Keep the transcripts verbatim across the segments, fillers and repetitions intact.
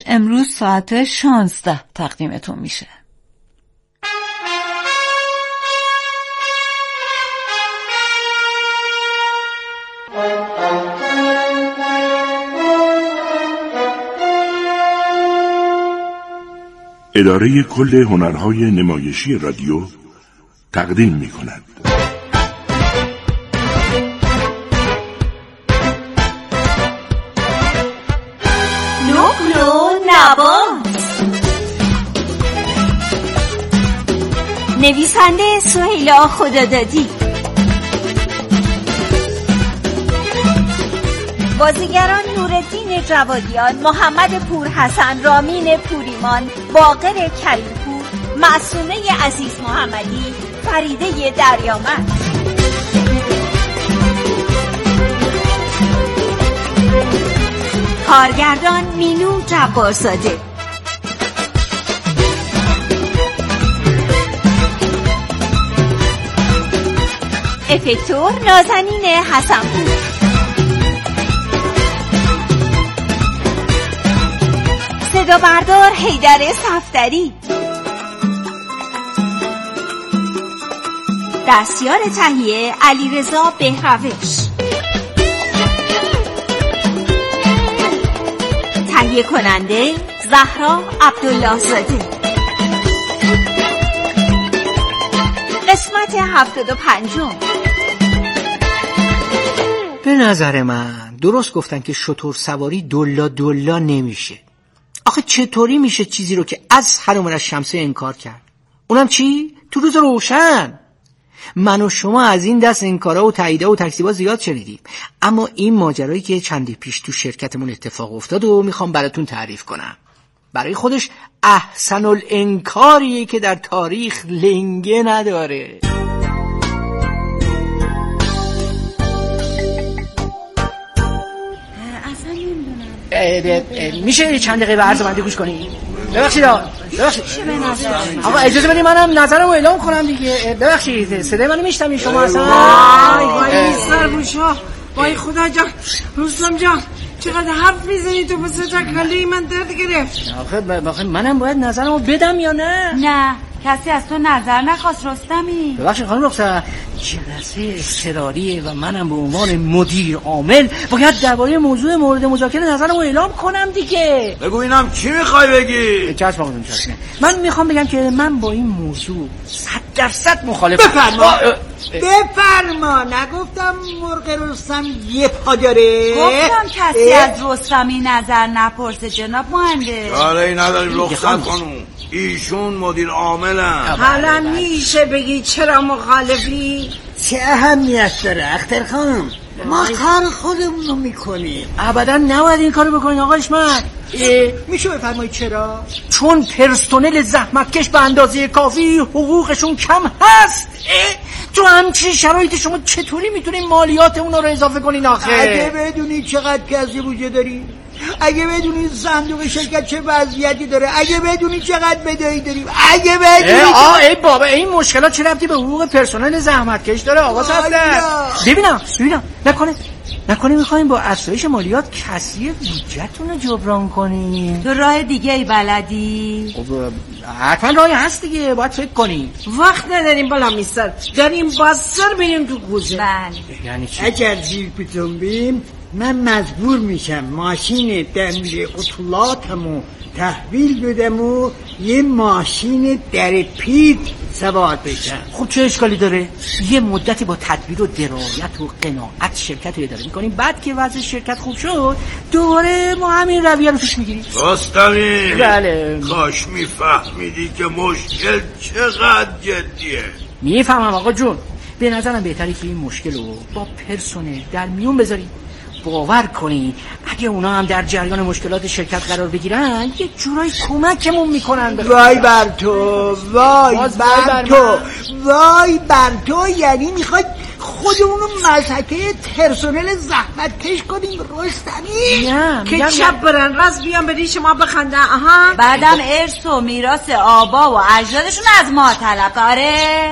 امروز ساعت شانزده تقدیمتون میشه. اداره کل هنرهای نمایشی رادیو تقدیم می کند. نقل و نبات. نویسنده سهیلا خدادادی. بازیگران نورالدین جوادیان، محمد پورحسن، رامین پوریمان، باقر کریمپور، معصومه عزیز محمدی، فریده دریامند. کارگردان مینو جبارزاده. افکتور نازنین حسنپور. صدا بردار حیدر صفدری. دستیار تهیه علیرضا بهروش. تهیه کننده زهرا عبدالله زاده. قسمت هفتاد و پنجم. به نظر من درست گفتن که شتر سواری دلا دلا نمیشه. آخه چطوری میشه چیزی رو که از هرمون از شمسه انکار کرد؟ اونم چی؟ تو روز روشن. من و شما از این دست انکارا و تاییدا و تکذیبا زیاد شنیدیم، اما این ماجرایی که چندی پیش تو شرکتمون اتفاق افتاد و میخوام براتون تعریف کنم. برای خودش احسن الانکاریه که در تاریخ لنگه نداره. میشه چند دقیقه به عرض بنده گوش کنی؟ ببخشید ببخشید آقا اجازه بدید منم نظرمو اعلام کنم دیگه. ببخشید صدای منو میشنوید شما اصلا؟ وای وای سربوشا، وای خدا جان، رستم جان چقدر حرف میزنی تو، بسه کله من درد گرفت. آخه منم باید نظرمو بدم یا نه؟ نه کسی از تو نظر نخواست رستمی. ببخشید خانم رخصت، جلسه اضطراریه و منم به عنوان مدیر عامل باید درباره موضوع مورد مذاکره نظرمو اعلام کنم دیگه. بگو اینم چی میخوای بگی؟ چشم آقا چشم. من میخوام بگم که من با این موضوع صد درصد مخالفم. بفرما بفرما. نگفتم مرغ رستم یه پا داره؟ گفتم کسی از رستمی نظر نپرسه جناب مهندس. آره نداریم رخصت خانوم، ایشون مدیر عاملن. حالا میشه بگی چرا مخالفی؟ چه اهمیت داره اختر خانم؟ ما کار خودمون رو میکنیم. ابدا نباید این کارو بکنین آقا اشمت. میشه بفرمایید چرا؟ چون پرسنل زحمتکش به اندازه کافی حقوقشون کم هست. تو همچین شرایطی شما چطوری میتونین مالیات اونا رو اضافه کنین آخه؟ اگه بدونی چقدر کسی بودجه داری، اگه بدونی صندوق شرکت چه وضعیتی داره، اگه بدونی چقدر بدهی داریم، اگه بدونی آه ای بابا این مشکلات چه ربطی به حقوق پرسنل زحمتکش داره آقا صفدر؟ ببینم ببینم نکنه نکنه میخوایم با افزایش مالیات کسری بودجه‌تون رو جبران کنیم؟ تو راه دیگه ای بلدی؟ خب حتما راهی هست دیگه، باید فکر کنیم. وقت نداریم بالا میستر، داریم بازسر بریم تو کوزه. بله. یعنی چی؟ اگر زیر بتونبیم من مجبور میشم ماشین دمیر اطلاعاتمو تحویل بدم و یه ماشین در پیت سوار بشم. خب چه اشکالی داره؟ یه مدتی با تدبیر و درایت و قناعت شرکت رو اداره میکنیم، بعد که وضع شرکت خوب شد دوباره ما همین رویه رو پیش میگیریم. راستمی؟ بله. کاش میفهمیدی که مشکل چقدر جدیه. میفهمم آقا جون. به نظرم بهتره که این مشکل رو با پرسنل در میون بذاریم. باور کنی اگه اونا هم در جریان مشکلات شرکت قرار بگیرن یه جورایی کمکمون میکنن. وای بر تو، وای بر تو، وای بر تو. یعنی میخوای خودمونو مزحکه پرسنل زحمت کش کنیم رستمی؟ نه که چپ برن راست بیان بدی شما بخندن. آها بعدم ارث و میراث آبا و اجدادشون از ما طلب. آره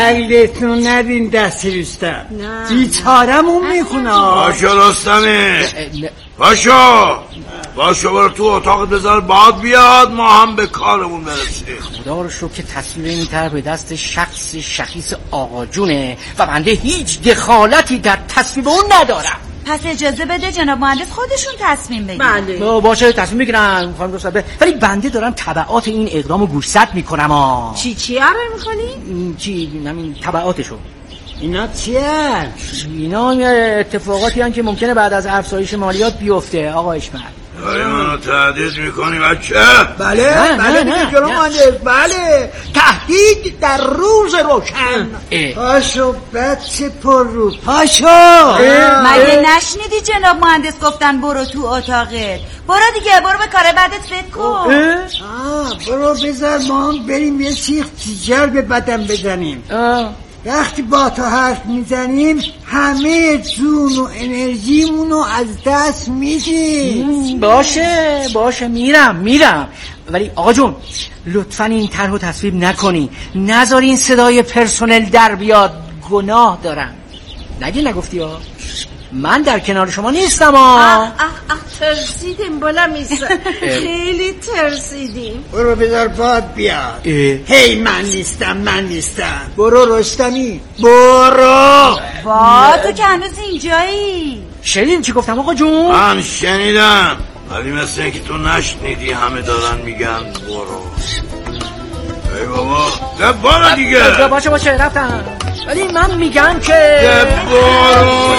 عقلتون ندین دست رستم، بیچارمون میکنه. پاشو رستمی، پاشو. باشه برو تو اتاق بذار باد بیاد ما هم به کارمون برسیم. خدا رو شکر که تصویر این طرح به دست شخص شخیص آقا جونه و بنده هیچ دخالتی در تصویب اون ندارم. پس اجازه بده جناب مهندس خودشون تصمیم بگیرن. بله باشه تصمیم بگیرن خانم رستم، ولی بنده دارم تبعات این اقدامو گوشزد میکنم. ها چی چی آره میکنی؟ چی همین تبعاتشو. اینا چیه؟ اینا اتفاقاتی هستن که ممکنه بعد از افزایش مالیات بیفته آقا اشمت. داری منو تهدید میکنی بچه؟ بله نه بله نه دیگه جناب مهندس، بله تهدید در روز روشن. پاشو بچه پر رو پاشو. مگه نشنیدی جناب مهندس گفتن برو تو اتاقت؟ برو دیگه برو به کار بعدت فکر کن. آه برو بذار ما هم بریم یه سیخ جیگر به بدن بزنیم. آه. وقتی با تو حرف میزنیم همه جون و انرژیمونو از دست میدیم. باشه باشه میرم میرم ولی آقا جون لطفا این طرحو تصویب نکنی، نذاری این صدای پرسنل در بیاد، گناه دارم. نگی نگفتی ها من در کنار شما نیستم ها. اه اه اه ترسیدیم بالا میسا خیلی ترسیدیم. برو بذار باد بیاد. هی من نیستم من نیستم. برو رستمی برو. با تو که هنوز اینجایی. شنیدین چی گفتم آقا جون؟ من شنیدم ولی مثل اینکه تو نشنیدی، همه دارن میگن برو. ای بابا ده برو دیگه. باشه باشه رفتم ولی من میگم که ده برو.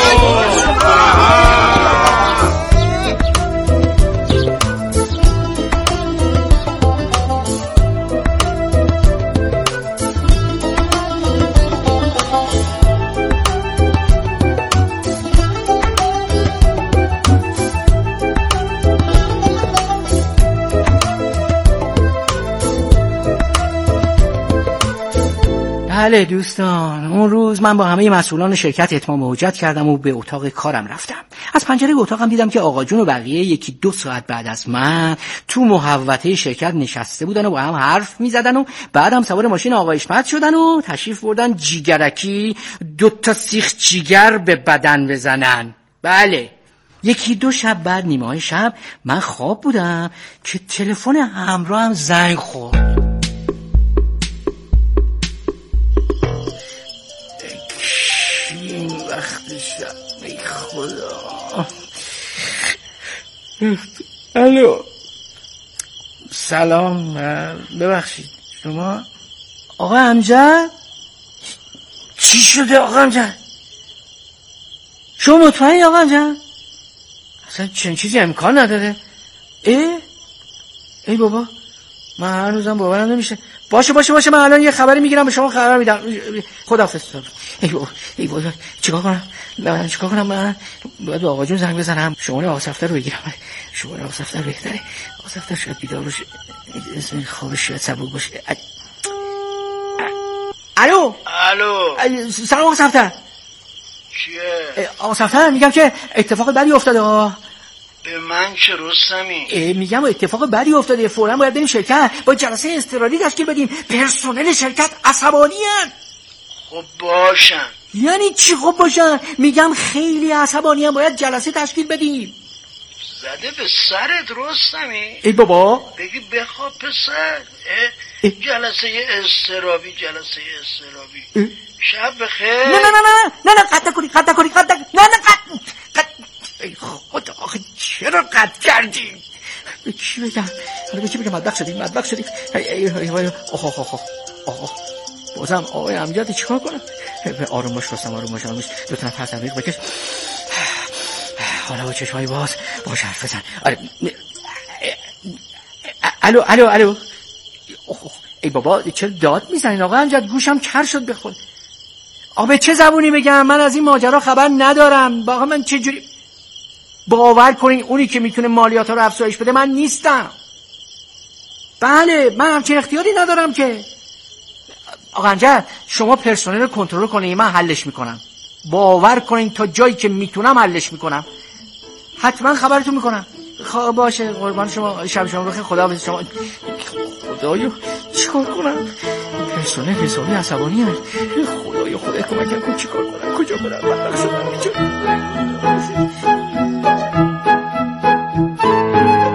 بله دوستان، اون روز من با همه مسئولان شرکت اتمام حجت کردم و به اتاق کارم رفتم. از پنجره اتاقم دیدم که آقا جون و بقیه یکی دو ساعت بعد از من تو محوطه شرکت نشسته بودن و با هم حرف می زدن و بعدم سوار ماشین آقا اشمت شدن و تشریف بردن جیگرکی دو تا سیخ جیگر به بدن بزنن. بله یکی دو شب بعد نیمه های شب من خواب بودم که تلفن همراهم زنگ خورد. این وقت شب ای خدا. الو سلام ببخشید شما آقا امجد؟ چی شده آقا امجد؟ شما مطمئنی آقا امجد؟ اصلا چنین چیزی امکان نداره. ای ای بابا من هنوزم باورم نمیشه. باشه باشه باشه من الان یه خبری میگیرم به شما خبر میدم. خداحافظ. ای بابا ای بابا چیکار کنم؟ من چیکار کنم؟ من باید به آقا جون زنگ بزنم شماره آقا صفدر رو بگیرم. شماره آقا صفدر بهتره. آقا صفدر شاید بیدار باشه، اسم خوابش شاید سبک باشه. الو الو سلام آقا صفدر. چیه؟ آقا صفدر میگم که اتفاق بدی افتاده. به من چه رستمی؟ میگم اتفاق بدی افتاده، فوراً باید بریم شرکت، با جلسه اضطراری تشکیل بدیم. پرسنل شرکت عصبانی هستن. خب باشن. یعنی چی خب باشن؟ میگم خیلی عصبانی هم، باید جلسه تشکیل بدیم. زده به سرت رستمی؟ ای بابا بگی بخواب پسر. جلسه اضطراری جلسه اضطراری شب بخیر. نه نه نه نه نه نه قطع کنی قطع کنی قطع نه نه قطع. ای خدا آخه چرا قطع کردی؟ به چی بگم؟ به چی بگم؟ مدبخ شدیم مدبخ شدیم. آخ آخ آخ آخ بازم آقای امجد چیکار کنم؟ آروم باش رستم آروم باش آروم باش. دو تا نفس عمیق بکش. حالا با چشمای باز باش حرف بزن. آره الو الو الو. ای بابا چرا داد میزنین آقا امجد؟ گوشم کر شد به خود. آقا به چه زبونی بگم؟ من از این ماجرا خبر ندارم. آقا من چه جوری باور کنین اونی که میتونه مالیات رو افزایش بده من نیستم. بله من همچین اختیاری ندارم که. آقا امجد شما پرسنل رو کنترل کنین، من حلش میکنم. باور کنین تا جایی که میتونم حلش میکنم. حتما خبرتون میکنم. خب باشه قربان شما، شب شما بخیر. خداحافظ شما. خدایا چیکار کنم؟ پرسنل حسابی عصبانی هست. خدایا خدا کمکم کن. چیکار کنم؟ کجا برم؟ بدبخت شدم.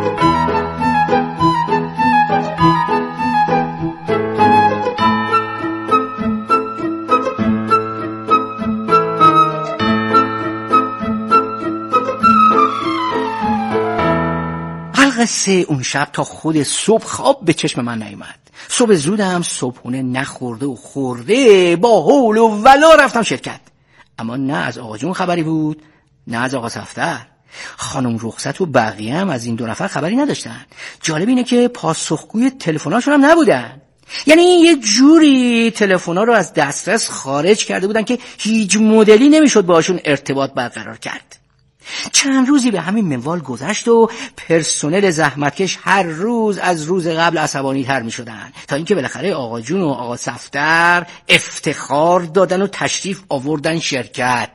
خلاصه اون شب تا خود صبح خواب به چشم من نیامد. صبح زودم صبحونه نخورده و خورده با حول و ولا رفتم شرکت. اما نه از آقا جون خبری بود نه از آقا صفدر. خانم رخصت و بقیه هم از این دو نفر خبری نداشتن. جالب اینه که پاسخگوی تلفن‌هاشون هم نبودن. یعنی یه جوری تلفن‌ها رو از دسترس خارج کرده بودن که هیچ مدلی نمیشد باهاشون ارتباط برقرار کرد. چند روزی به همین منوال گذشت و پرسنل زحمتکش هر روز از روز قبل عصبانی تر می شدن تا اینکه بالاخره آقا جون و آقا صفدر افتخار دادن و تشریف آوردن شرکت.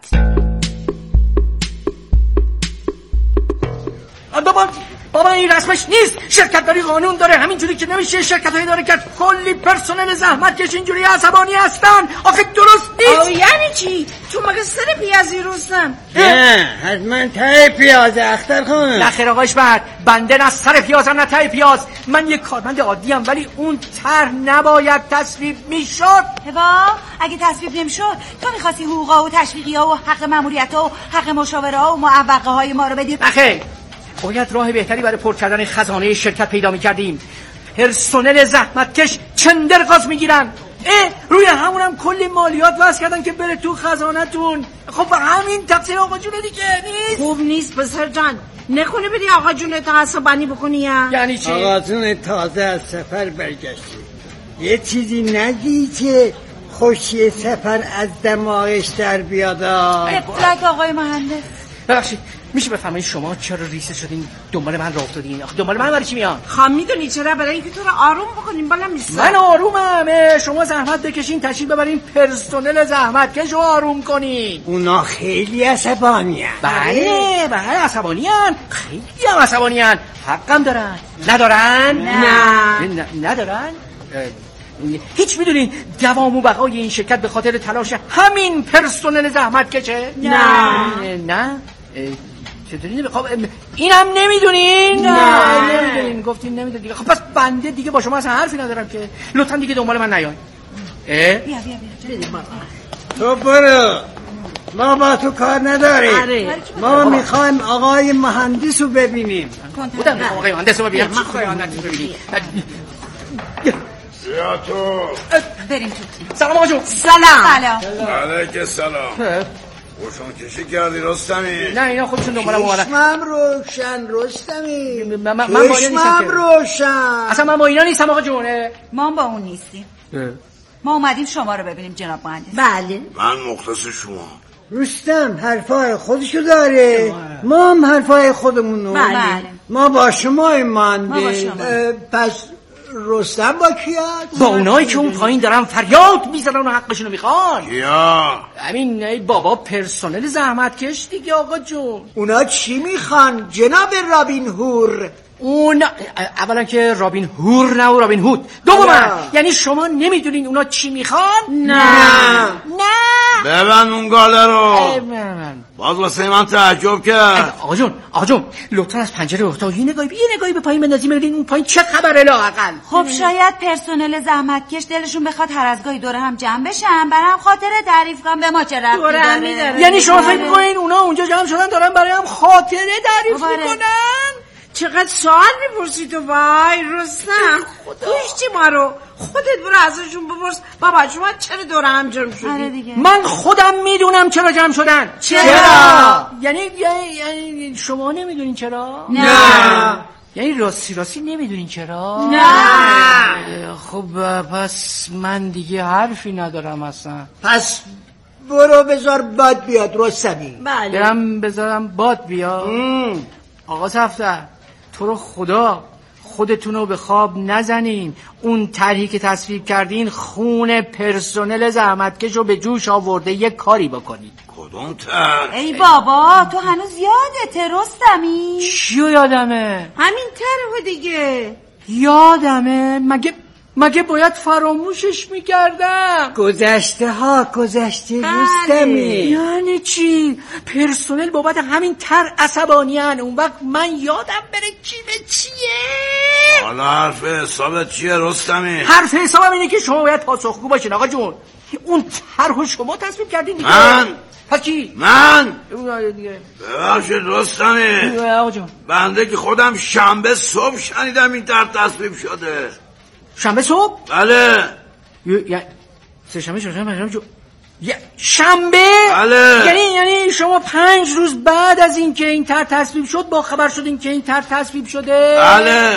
بابا بابا این رسمش نیست. شرکت داری قانون داره. همینجوری که نمیشه شرکت هایی داره که کلی پرسنل زحمتکش اینجوری عصبانی هستن. آخه درست نیست. آه یعنی چی؟ تو مگه سر پیازی روستم؟ نه حتما ته پیاز اختر خانم. نه خیر آقا اشبرد، بنده نه سر پیاز نه ته پیاز. من یک کارمند عادی ام ولی اون طرح نباید تصویب میشد. هوا اگه تصویب نمیشد تو میخواستی حقوقا و تشویقیا و حق ماموریت‌ها و حق مشاوره ها و معوقه های ما رو بدی؟ نخیر، باید راه بهتری برای پر کردن خزانه شرکت پیدا می‌کردیم. پرسنل زحمتکش چندر غاز میگیرن. اه روی همونم کلی مالیات واسه کردن که بره تو خزانه‌تون. خب همین تقصیر آقا جونه دیگه نیست. خوب نیست پسر جان. نکنه بری آقا جون تا عصبانی بکنی یا؟ یعنی چی؟ آقا جون تازه از سفر برگشتی. یه چیزی نگی که خوشی سفر از دماغش در بیاد. ابتلک آقای مهندس. ببخشید میشه بفرمایید شما چرا ریسه شدین دنبال من راه افتادین؟ آخه دنبال من برای چی میان؟ خب میدونی چرا؟ برای اینکه تو رو آروم بکنیم. بالا میسه من آرومم. شما زحمت بکشین تشریف ببرین پرسنل زحمتکش رو آروم کنین. اونا خیلی عصبانی هن. بله بله عصبانی هن. خیلی هم عصبانی هن. حقم دارن. ندارن؟ نه ندارن؟ هیچ میدونین دوام و بقای این شرکت به خاطر تلاش همین پرسنل زحمتکشه؟ نه نه چطوری؟ خب اینم نمیدونین؟ نه نمیدونین. گفتین نمیدونین دیگه. خب پس بنده دیگه با شما اصلا حرفی ندارم که لطفا دیگه دنبال من نیاین. بیا بیا بیا تو برو، ما با تو کار نداریم. ما میخوایم آقای مهندس رو ببینیم. بودم آقای مهندس رو ببینیم. آقای مهندس رو ببینیم. بیا تو. بریم تو. سلام آقا جون. سلام. سلام. علیک سلام. روشن کشی کردی رستمی؟ نه اینا خودشون دنبالم اومدن. چشمم روشن رستمی. من من با اینا چشمم روشن. اصلا من با اینا نیستم آقا جونه. ما با اون نیستیم. ما اومدیم شما رو ببینیم جناب مهندس. بله من مختص شما. رستم حرفای خودشو داره، ما هم حرفای خودمونو. بله. ما با شما ایمانده. ما با شما. پس رستم با کیات؟ با اونایی که اون پایین دارن فریاد میزنن و حقشونو میخوان. کیا؟ همین ای بابا پرسنل زحمتکش دیگه آقا جون. اونا چی میخوان جناب رابین هور؟ اون اولا که رابین هور نه و رابین هود. دوما یعنی شما نمیدونین اونا چی میخوان؟ نه نه ببند اون گاله رو. من. باز واسه من تعجب کرد. آقا جون آقا جون لطفا از پنجره اتاق یه نگاهی یه نگاهی به پایین بندازیم ببینین اون پایین چه خبره لااقل. خب شاید پرسنل زحمتکش دلشون بخواد هر از گاهی دور هم جمع بشن برام خاطره تعریف کنم به ما چه ربطی داره. یعنی شما فکر می‌کنین اونا اونجا جمع شدن دارن برای هم خاطره تعریف میکنن؟ چقدر سوال میپرسی تو؟ وای رستم گوشتی ما رو. خودت برو ازشون بپرس بابا شما چرا دور هم جمع شدی؟ من خودم میدونم چرا جمع شدن. چرا؟ یعنی یعنی شما نمیدونین چرا؟ نه یعنی راستی راستی نمیدونین چرا؟ نه خب پس من دیگه حرفی ندارم اصلا. پس برو بذار باد بیاد رستمی. بله برم بذارم باد بیاد. آقا صفدر تو رو خدا خودتون رو به خواب نزنین. اون طرحی که تصویب کردین خون پرسنل زحمتکش رو به جوش آورده یک کاری بکنید. کدوم طرح؟ ای بابا تو هنوز یادته رستمی؟ چیو یادمه؟ همین طرحو دیگه. یادمه؟ مگه مگه باید فراموشش میکردم؟ گذشته ها گذشته رستمی. یعنی چی؟ پرسنل بابت همین تر عصبانیان. اون وقت من یادم بره کی به چیه؟ حالا حرف حسابت چیه رستمی؟ حرف حسابم اینه که شما باید پاسخگو باشین آقا جون. اون طرحو شما تصویب کردین دیگه. من؟ پاکی من اون دیگه ببخشید رستمی آقا جان بنده که خودم شنبه صبح شنیدم این طرح تصویب شده. شنبه صبح؟ بله. یعنی سه شنبه شنبه پنجشنبه جو شنبه؟ بله. یعنی یعنی شما پنج روز بعد از اینکه این طرح تصویب شد با خبر شدین که این طرح تصویب شده؟ بله.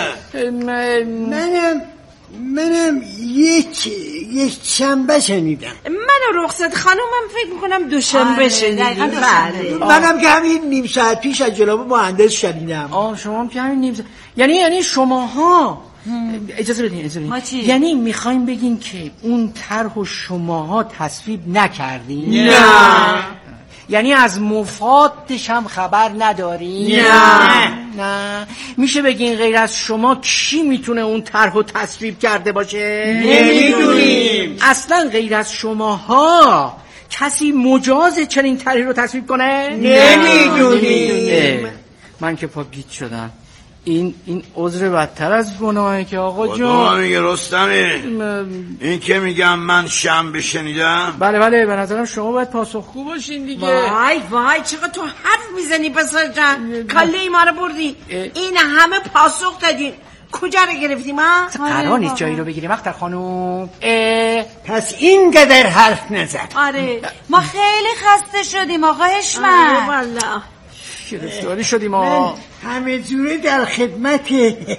منم منم یک یک شنبه شنیدم. من و رخصت خانومم فکر میکنم دوشنبه شنیدیم. بله. منم که همین نیم ساعت پیش از جناب مهندس شنیدم. آه شما هم که همین نیم ساعت یعنی یعنی شماها اجازه بدین اجازه بدین یعنی میخوایم بگین که اون طرح و شماها تصویب نکردین؟ نه. یعنی از مفادش هم خبر ندارین؟ نه. نه. میشه بگین غیر از شما کی میتونه اون طرح رو تصویب کرده باشه؟ نمیدونیم. اصلا غیر از شماها کسی مجازه چنین طرحی رو تصویب کنه؟ نمیدونیم. من که پا گیج شدم. این این عذر بدتر از گناهه که آقا جان. خدا میگه رستمی این که میگم من شنبه شنیدم. بله بله به نظرم شما باید پاسخگو باشین دیگه. وای وای چقدر تو حرف میزنی پسر جان. کله ما رو بردی. این همه پاسخ دادین کجا رو گرفتیم ما؟ قرار نیست جایی رو بگیریم اختر خانوم. پس اینقدر حرف نزد. آره ما خیلی خسته شدیم آقا حشمت. آره والله گرفتاری شدیم آقا. همه جوره در خدمت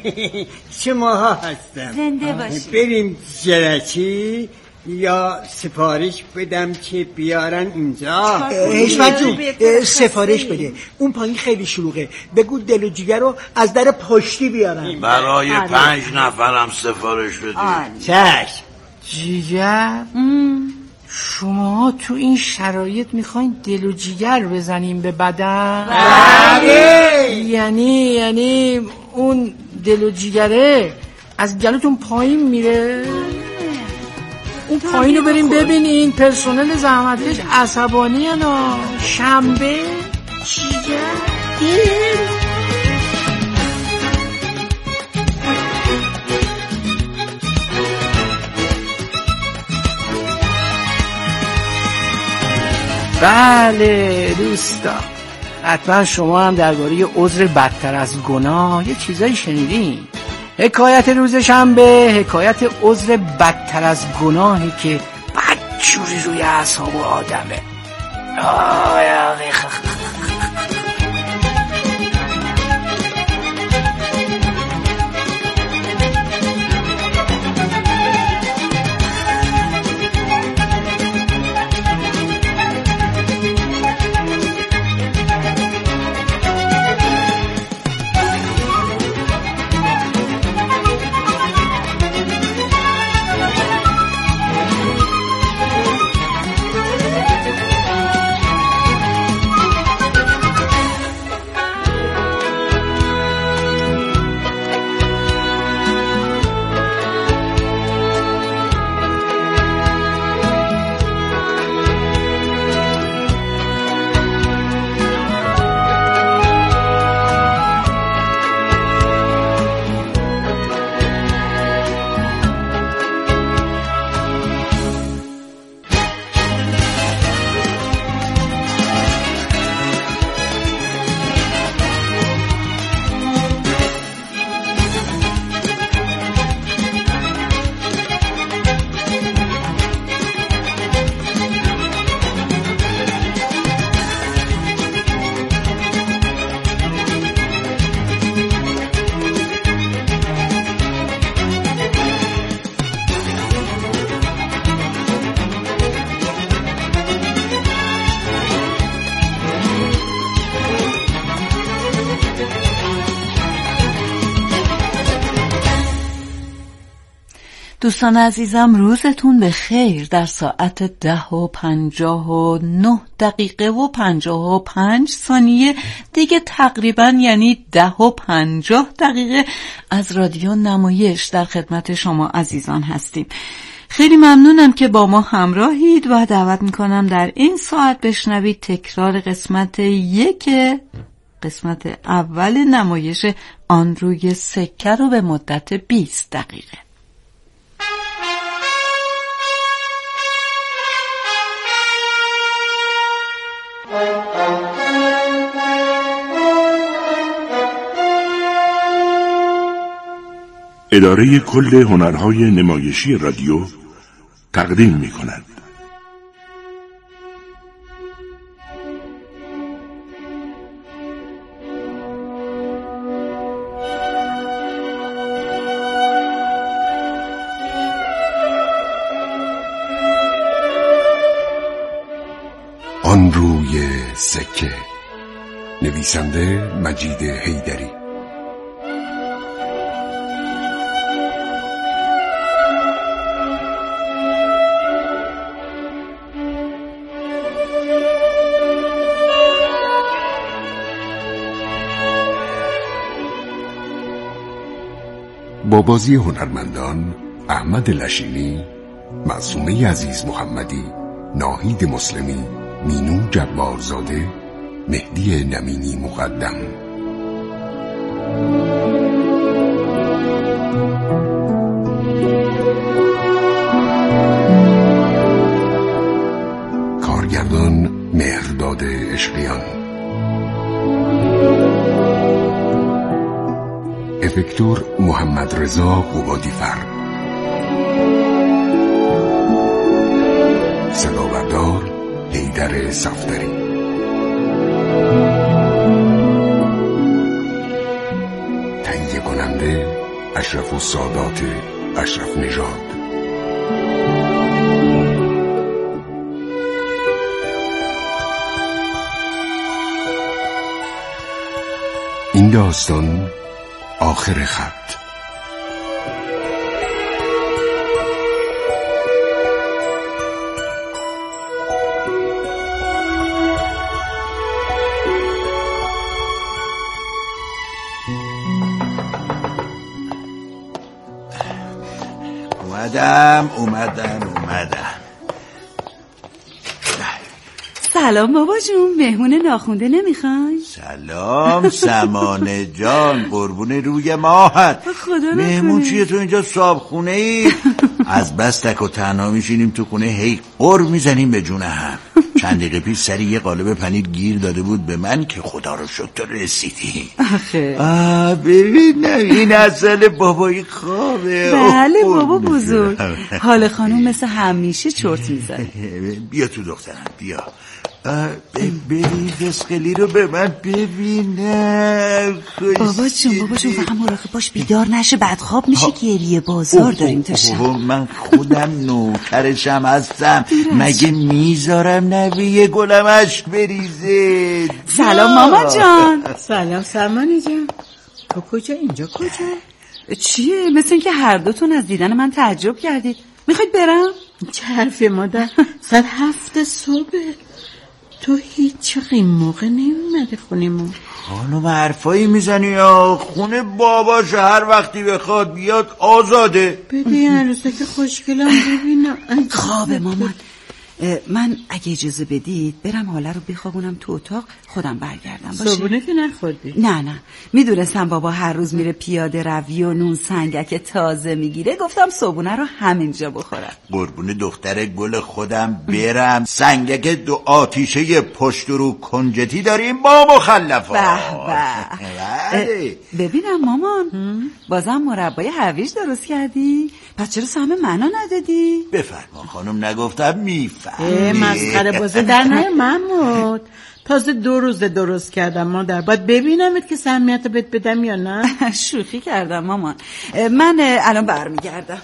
شماها هستم. زنده باشی. بریم جرچی یا سفارش بدم که بیارن اینجا؟ حشمت جون سفارش بده. اون پایین خیلی شلوغه. بگو دل و جیگر رو از در پشتی بیارن. برای آره. پنج نفرم سفارش بدی. چشم. جیگر شما تو این شرایط میخواین دل و جیگر بزنیم به بدن؟ بله. یعنی یعنی اون دل و جیگره از گلوتون پایین میره؟ اون پایین رو بریم ببینین. پرسنل زحمتکش عصبانی هستن. شنبه جیگر دل بله دوستا حتما شما هم درباره عذر بدتر از گناه یه چیزایی شنیدین. حکایت روز شنبه حکایت عذر بدتر از گناهی که بدجوری روی اعصاب آدمه. دوستان عزیزم روزتون به خیر. در ساعت ده و پنجاه و نه دقیقه و پنجاه و پنج ثانیه دیگه تقریبا یعنی ده و پنجاه دقیقه از رادیو نمایش در خدمت شما عزیزان هستیم. خیلی ممنونم که با ما همراهید و دعوت میکنم در این ساعت بشنوید تکرار قسمت یک قسمت اول نمایش آن روی سکه رو به مدت بیست دقیقه. اداره کل هنرهای نمایشی رادیو تقدیم می کند. آن روی سکه، نویسنده مجید حیدری. با بازی هنرمندان احمد لشینی، معصومه عزیز محمدی، ناهید مسلمی، مینو جبارزاده، مهدی نمینی مقدم. کارگردان مهرداد عشقیان. افکتور محمد رضا قبادیفر. صدابردار حیدر صفدری. تهیه کننده اشرف السادات اشرف نژاد. این داستان آخر خط. اومدم اومدم اومدم سلام بابا جون، مهمون ناخونده نمیخوای؟ سلام سمانه جان، قربون روی ماهت. مهمون چیه تو اینجا صابخونه ای؟ از بس تک و تنها میشینیم تو خونه، هی قر میزنیم به جون هم. چند دقیقه پیش سری یه قالب پنیر گیر داده بود به من که خدا رو شکر رسیدی. آخه آه ببین این اصل بابای خوابه. بله بابا بزرگ. حال خانوم مثل همیشه چرت میزنه. بیا تو دخترم بیا. ببین فسقلی رو به من ببینه. بابا جون بابا جون فقط مراقب باش بیدار نشه، بعد خواب میشه. گریه بازار داریم تا شب. من خودم نوکرشم هستم، مگه میذارم نوی گلم اشک بریزه؟ سلام ماما جان. سلام سلمانی جان. تو کجا؟ اینجا کجا؟ چیه؟ مثل اینکه هر دوتون از دیدن من تعجب کردید. میخواید برم؟ چه حرفی مادر؟ ساعت هفت صبح. تو هیچ این موقع نمیمده خونمون. خانم حرفایی میزنی یا خونه باباش هر وقتی بخواد بیاد آزاده. بده یه عروسه که خوشگلم ببینم. خواب مامان. من اگه اجازه بدید برم حالا رو بخوابونم تو اتاق، خودم برگردم. باشه؟ صبحونه که نخوردی؟ نه نه میدونستم بابا هر روز میره پیاده روی و نون سنگک تازه میگیره، گفتم صبحونه رو همینجا بخورم. قربون دختر گل خودم برم. سنگک دو آتیشه پشت رو کنجتی داریم با مخلفا. به به. ببینم مامان بازم مربای هویج درست کردی؟ پس چرا سهم منو ندادی؟ بفرما خانم، نگفتم میفرم. مسخره بازه در نه محمود. تازه دو روز درست کردم مادر، باید ببینمت که سهمیت بهت بدم یا نه. شوخی کردم مامان. من الان برمیگردم.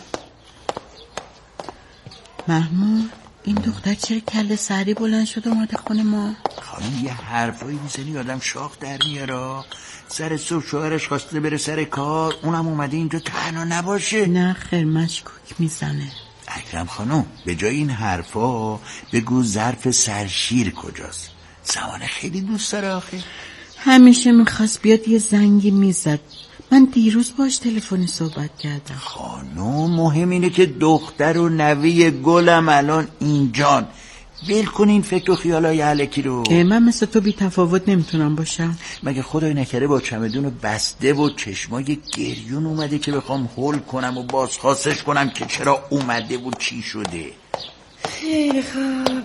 محمود این دختر چرا کله سری بلند شد اومده خونه ما؟ خانم یه حرفایی میزنی آدم شاخ در میاره. سر صبح شوهرش خواسته بره سر کار، اونم اومده اینجا تنها نباشه. نه خیر مشکوک میزنه. اکرم خانم به جای این حرفا بگو ظرف سرشیر کجاست؟ زمانه خیلی دوست داره آخه. همیشه میخواست بیاد یه زنگی میزد. من دیروز باش تلفنی صحبت کردم. خانم مهم اینه که دختر و نوی گلم الان اینجان. ول کن این فکر و خیالای علکی رو. من مثل تو بی تفاوت نمیتونم باشم. مگه خدای نکره با چمدون بسته و چشمای گریون اومده که بخوام هول کنم و بازخواستش کنم که چرا اومده و چی شده؟ خیلی خوب.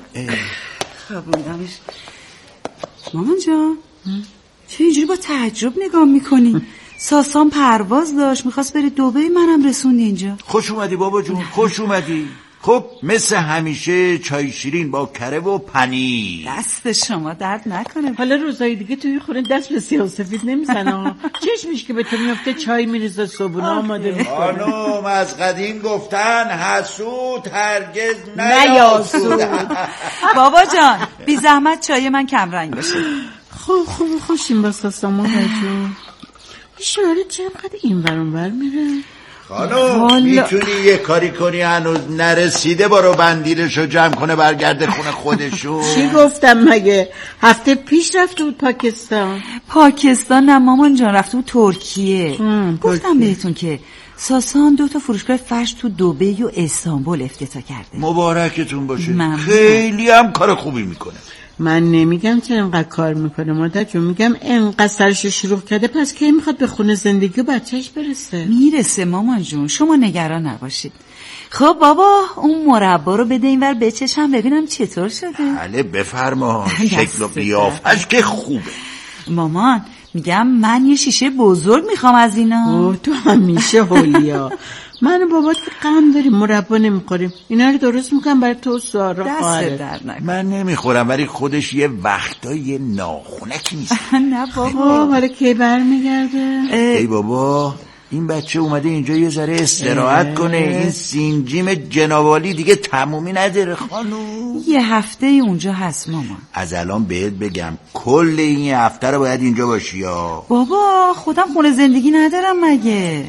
خوابوندمش. مامان جان چه اینجوری با تعجب نگاه میکنی؟ ساسان پرواز داشت میخواست بره دبی، منم رسوند اینجا. خوش اومدی بابا جون، خوش اومدی. خب مثل همیشه چای شیرین با کره و پنیر. دست شما درد نکنه. حالا روزای دیگه توی خونه دست به سیاه و سفید نمیزنه. چشمش که به تو میفته چای میریزه صبحونه آماده میکنه. خانم از قدیم گفتن حسود هرگز نیاسود. بابا جان بی زحمت چای من کم رنگ باشه. خوب خوب خوشیم با ساسامون هجو. شوهر چقدر این ور اون ور میره. خانم میتونی یه کاری کنی هنوز نرسیده، برو بندیلشو جمع کنه برگرده خونه خودشو. چی گفتم مگه؟ هفته پیش رفته بود پاکستان. پاکستان نه مامان جان، رفته بود ترکیه. گفتم بهتون که ساسان دو تا فروشگاه فرش تو دبی و استانبول افتتاح کرده. مبارکتون باشه. ممنون. خیلی هم کار خوبی میکنه. من نمیگم که انقدر کار میکنه مادر جون، میگم انقدر سرش شروع کرده، پس کی میخواد به خونه زندگی و بچهش برسه؟ میرسه مامان جون، شما نگران نباشید. خب بابا اون مربا رو بده اینور بچشم ببینم چطور شده. بله بفرما. شکل و قیافش که خوبه. مامان میگم من یه شیشه بزرگ میخوام از اینا. اوه تو همیشه هولیا. من و بابات که غم داریم مربا نمیخوریم، اینا رو درست میکنم برای تو سارا خواهرت. من نمیخورم ولی خودش یه وقتای ناخونکی نیست. نه بابا. حالا کی برمیگرده؟ ای بابا این بچه اومده اینجا یه ذره استراحت کنه، این سینجیم جنابالی دیگه تمومی نداره خانم. یه هفته اونجا هست مامان. از الان بهت بگم کل این هفته رو باید اینجا باشی یا بابا خودم خونه زندگی ندارم مگه.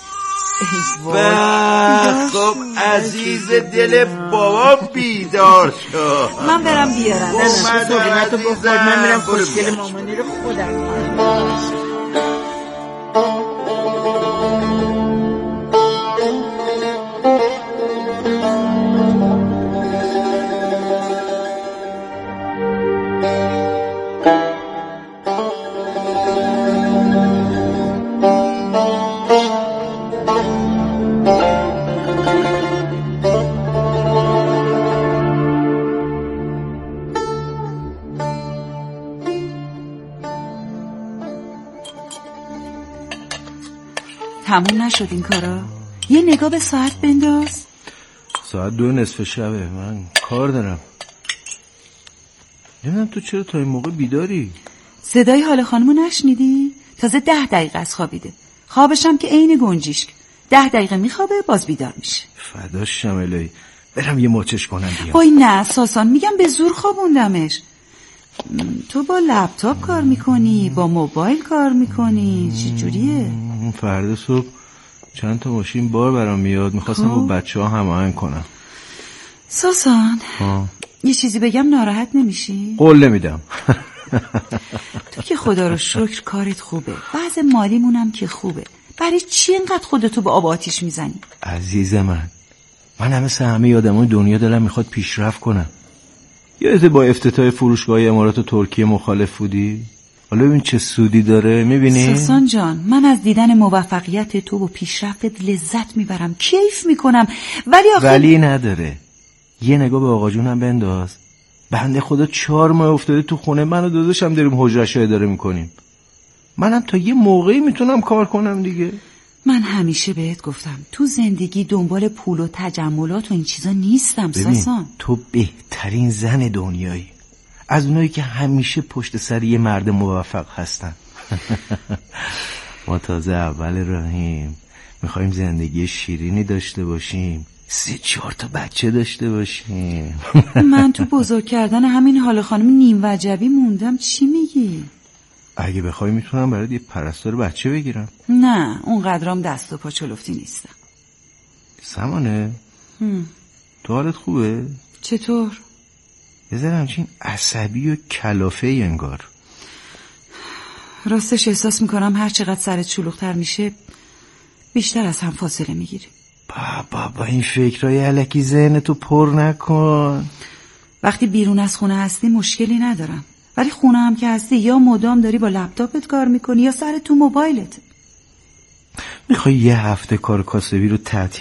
خب عزیز دل بابا بیدار شد. من برم بیارم. نه نه تو صبحونتو بخور، من میرم خوشگل مامانی رو خودم. تموم نشد این کارا؟ یه نگاه به ساعت بنداز. ساعت دو نصف شبه، من کار دارم. نمیدونم تو چرا تا این موقع بیداری؟ صدای حال خانمو نشنیدی؟ تازه ده دقیقه از خوابیده. خوابشم که عین گنجیشک، ده دقیقه میخوابه باز بیدار میشه. فداش شم الهی، برم یه ماچش کنم بیام. وای نه ساسان، میگم به زور خوابوندمش. تو با لپتاپ کار میکنی، با موبایل کار میکنی، چه جوریه؟ فردا صبح چند تا ماشین بار برام میاد، میخواستم با بچه ها هماهنگ کنم. ساسان آه. یه چیزی بگم ناراحت نمیشی؟ قول نمیدم. تو که خدا رو شکر کارت خوبه، بعض مالیمونم که خوبه، برای چی اینقدر خودتو به آب آتیش میزنی؟ عزیز من، من همه همه آدمای دنیا دلم میخواد پیشرفت کنم. یادت با افتتاح فروشگاه امارات و ترکیه مخالف بودی؟ حالا ببین چه سودی داره، میبینی؟ ساسان جان، من از دیدن موفقیت تو و پیشرفتت لذت میبرم، کیف میکنم، ولی آخه ولی نداره. یه نگاه به آقا جونم بنداز، بنده خدا چهار ماه افتاده تو خونه، من و داداشم داریم حجره‌شو اداره میکنیم. منم تا یه موقعی میتونم کار کنم دیگه. من همیشه بهت گفتم تو زندگی دنبال پول و تجملات و این چیزا نیستم. ساسان تو بهترین زن دنیایی، از اونایی که همیشه پشت سر یه مرد موفق هستن. ما تازه اول راهیم، میخوایم زندگی شیرینی داشته باشیم، سه چهار تا بچه داشته باشیم. من تو بزرگ کردن همین حال خانم نیم وجبی موندم. چی میگی؟ اگه بخوای میتونم برات یه پرستار بچه بگیرم. نه اونقدرام دست و پا چلفتی نیستم. سمانه هم. تو حالت خوبه؟ چطور؟ یه ذره همچین عصبی و کلافه انگار. راستش احساس میکنم هر چقدر سرت شلوغ‌تر میشه بیشتر از هم فاصله میگیری. بابا با این فکرای الکی ذهنتو پر نکن. وقتی بیرون از خونه هستی مشکلی ندارم، ولی خونه هم که هستی یا مدام داری با لپتاپت کار میکنی یا سر تو موبایلت. میخوای یه هفته کار کاسبی رو تعطیل